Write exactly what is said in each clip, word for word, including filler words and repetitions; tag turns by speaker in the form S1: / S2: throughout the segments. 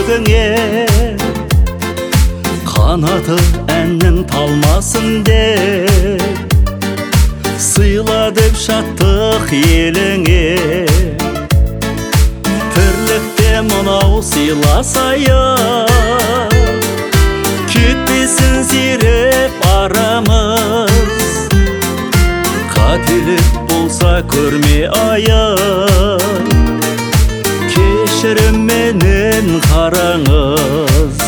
S1: жүрегіңе, қанаты әннің талмасын деп, сыйла деп шаттық еліңе. Тірлікте мынау сыйласайық, кетпесін сиреп арамыз. Қателік болса көрме айып, кешірімменен қараңыз.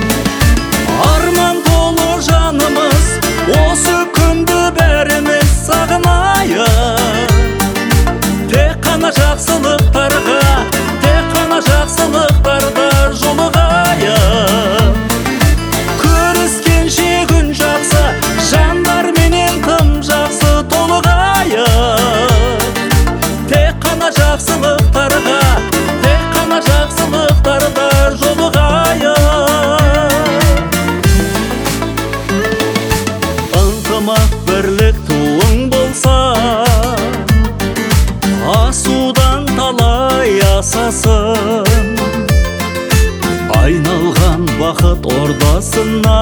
S1: Арман толы жанымыз, осы күнді бәріміз сағынайық. Тек қана жақсылықтарға, тек қана жақсылықтарда жолығайық. Көріскенше күн жақсы, жандарменен тым жақсы толығайық. Тек қана жақсылықтарға, тек қана жақсылықтарда жолығайық. Ынтымақ бірлік туың болса, асудан талай асасын. Айналған бақыт ордасына,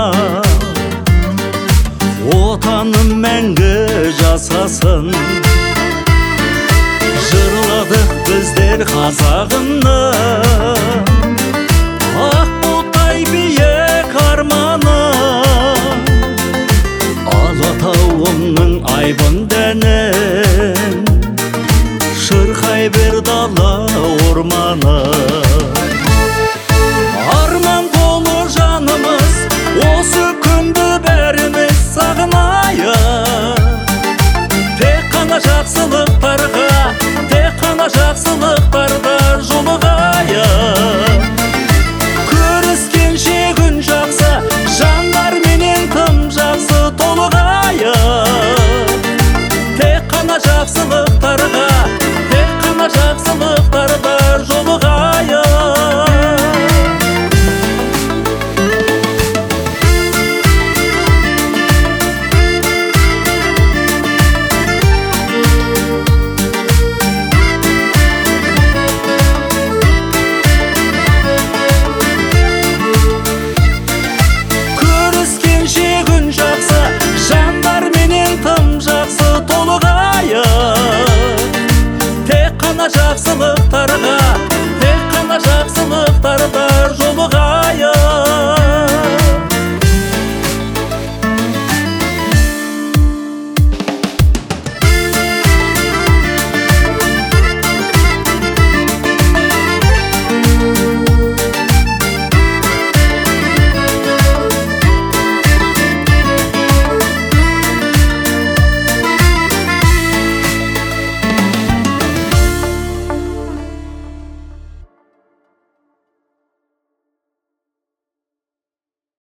S1: отаным мәңгі жасасын. Жырладық біздер қазағымны,